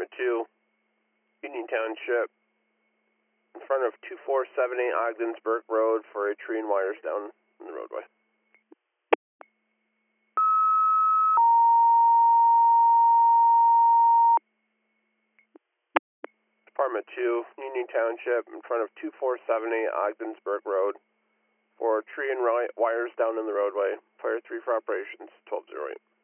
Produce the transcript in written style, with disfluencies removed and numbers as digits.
Department 2, Union Township, in front of 2478 Ogdensburg Road for a tree and wires down in the roadway. Department 2, Union Township, in front of 2478 Ogdensburg Road for tree and wires down in the roadway. Fire 3 for operations, 1208.